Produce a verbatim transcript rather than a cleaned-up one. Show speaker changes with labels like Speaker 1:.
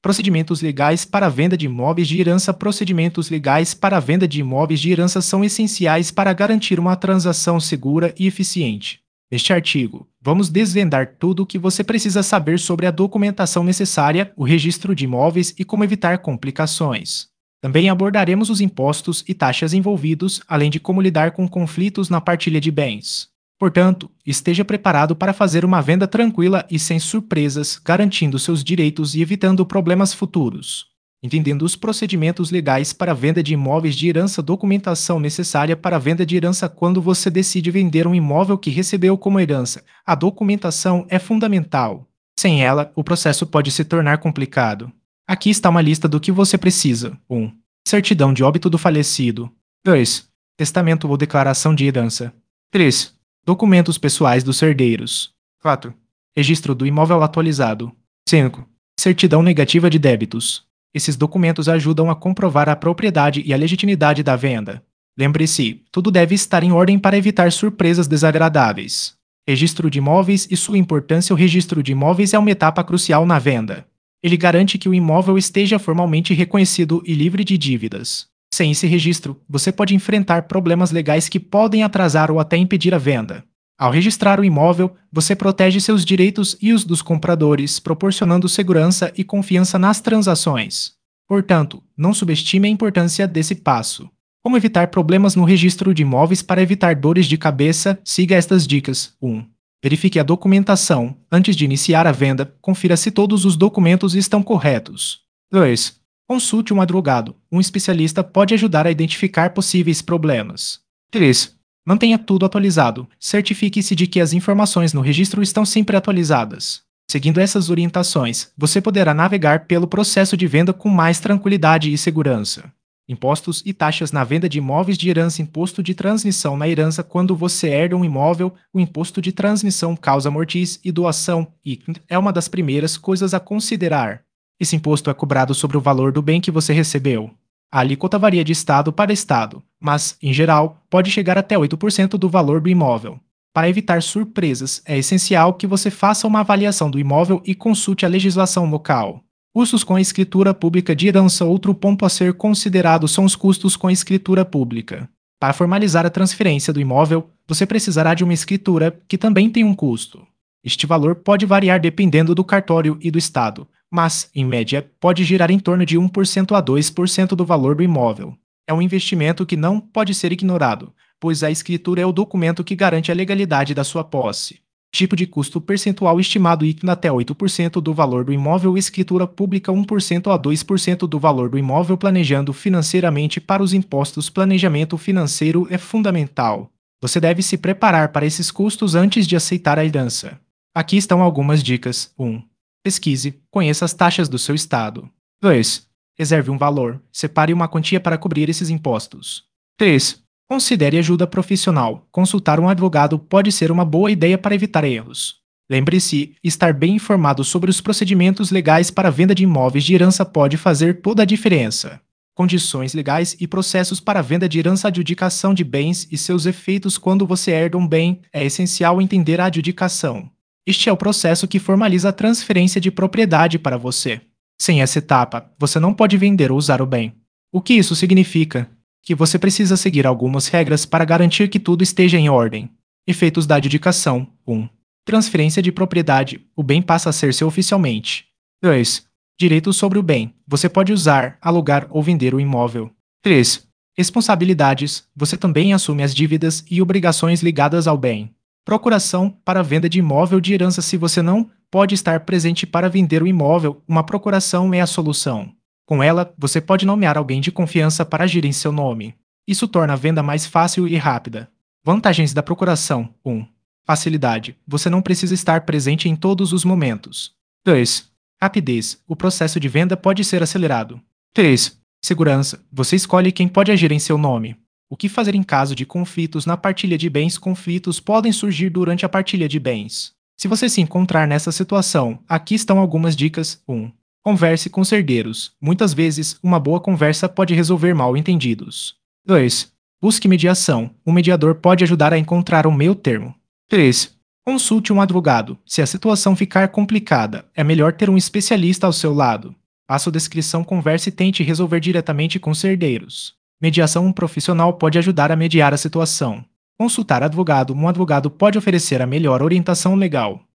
Speaker 1: Procedimentos legais para a venda de imóveis de herança. Procedimentos legais para a venda de imóveis de herança são essenciais para garantir uma transação segura e eficiente. Neste artigo, vamos desvendar tudo o que você precisa saber sobre a documentação necessária, o registro de imóveis e como evitar complicações. Também abordaremos os impostos e taxas envolvidos, além de como lidar com conflitos na partilha de bens. Portanto, esteja preparado para fazer uma venda tranquila e sem surpresas, garantindo seus direitos e evitando problemas futuros. Entendendo os procedimentos legais para a venda de imóveis de herança. Documentação necessária para a venda de herança. Quando você decide vender um imóvel que recebeu como herança, a documentação é fundamental. Sem ela, o processo pode se tornar complicado. Aqui está uma lista do que você precisa. um. Certidão de óbito do falecido. dois. Testamento ou declaração de herança. três. Documentos pessoais dos herdeiros. quatro. Registro do imóvel atualizado. cinco. Certidão negativa de débitos. Esses documentos ajudam a comprovar a propriedade e a legitimidade da venda. Lembre-se, tudo deve estar em ordem para evitar surpresas desagradáveis. Registro de imóveis e sua importância. O registro de imóveis é uma etapa crucial na venda. Ele garante que o imóvel esteja formalmente reconhecido e livre de dívidas. Sem esse registro, você pode enfrentar problemas legais que podem atrasar ou até impedir a venda. Ao registrar o imóvel, você protege seus direitos e os dos compradores, proporcionando segurança e confiança nas transações. Portanto, não subestime a importância desse passo. Como evitar problemas no registro de imóveis? Para evitar dores de cabeça, siga estas dicas. um. Verifique a documentação. Antes de iniciar a venda, confira se todos os documentos estão corretos. dois. Consulte um advogado. Um especialista pode ajudar a identificar possíveis problemas. três. Mantenha tudo atualizado. Certifique-se de que as informações no registro estão sempre atualizadas. Seguindo essas orientações, você poderá navegar pelo processo de venda com mais tranquilidade e segurança. Impostos e taxas na venda de imóveis de herança. Imposto de transmissão na herança. Quando você herda um imóvel, o imposto de transmissão, causa mortis e doação I C N é uma das primeiras coisas a considerar. Esse imposto é cobrado sobre o valor do bem que você recebeu. A alíquota varia de estado para estado, mas, em geral, pode chegar até oito por cento do valor do imóvel. Para evitar surpresas, é essencial que você faça uma avaliação do imóvel e consulte a legislação local. Custos com a escritura pública de herança. Outro ponto a ser considerado são os custos com a escritura pública. Para formalizar a transferência do imóvel, você precisará de uma escritura, que também tem um custo. Este valor pode variar dependendo do cartório e do estado, mas, em média, pode girar em torno de um por cento a dois por cento do valor do imóvel. É um investimento que não pode ser ignorado, pois a escritura é o documento que garante a legalidade da sua posse. Tipo de custo percentual estimado I C N até oito por cento do valor do imóvel. Escritura pública um por cento a dois por cento do valor do imóvel. Planejando financeiramente para os impostos. Planejamento financeiro é fundamental. Você deve se preparar para esses custos antes de aceitar a herança. Aqui estão algumas dicas. um. Pesquise, conheça as taxas do seu estado. dois. Reserve um valor, separe uma quantia para cobrir esses impostos. três. Considere ajuda profissional. Consultar um advogado pode ser uma boa ideia para evitar erros. Lembre-se, estar bem informado sobre os procedimentos legais para a venda de imóveis de herança pode fazer toda a diferença. Condições legais e processos para a venda de herança. Adjudicação de bens e seus efeitos. Quando você herda um bem, é essencial entender a adjudicação. Este é o processo que formaliza a transferência de propriedade para você. Sem essa etapa, você não pode vender ou usar o bem. O que isso significa? Que você precisa seguir algumas regras para garantir que tudo esteja em ordem. Efeitos da adjudicação. um. Transferência de propriedade. O bem passa a ser seu oficialmente. dois. Direitos sobre o bem. Você pode usar, alugar ou vender o imóvel. três. Responsabilidades. Você também assume as dívidas e obrigações ligadas ao bem. Procuração para a venda de imóvel de herança. Se você não pode estar presente para vender o imóvel, uma procuração é a solução. Com ela, você pode nomear alguém de confiança para agir em seu nome. Isso torna a venda mais fácil e rápida. Vantagens da procuração. um. Facilidade. Você não precisa estar presente em todos os momentos. dois. Rapidez. O processo de venda pode ser acelerado. três. Segurança. Você escolhe quem pode agir em seu nome. O que fazer em caso de conflitos na partilha de bens? Conflitos podem surgir durante a partilha de bens. Se você se encontrar nessa situação, aqui estão algumas dicas. um. Converse com os herdeiros. Muitas vezes, uma boa conversa pode resolver mal-entendidos. dois. Busque mediação. Um mediador pode ajudar a encontrar um meio-termo. três. Consulte um advogado. Se a situação ficar complicada, é melhor ter um especialista ao seu lado. Faça sua descrição, converse e tente resolver diretamente com os herdeiros. Mediação, um profissional pode ajudar a mediar a situação. Consultar advogado, um advogado pode oferecer a melhor orientação legal.